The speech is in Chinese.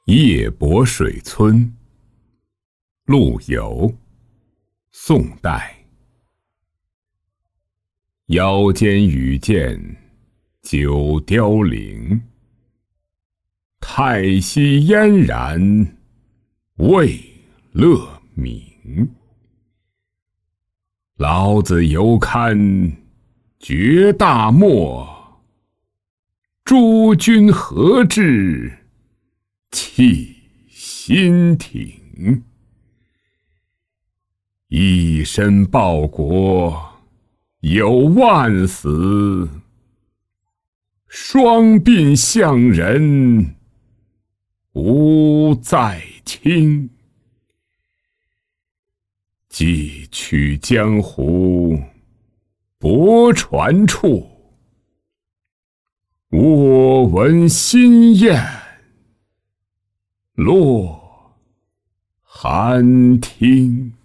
夜泊水村，陆游，宋代。腰间羽箭九凋零，太息嫣然未勒明。老子犹堪绝大漠，诸君何至弃新亭。一身报国有万死，双鬓向人无再倾。寄取江湖泊船处，我闻新雁落寒汀。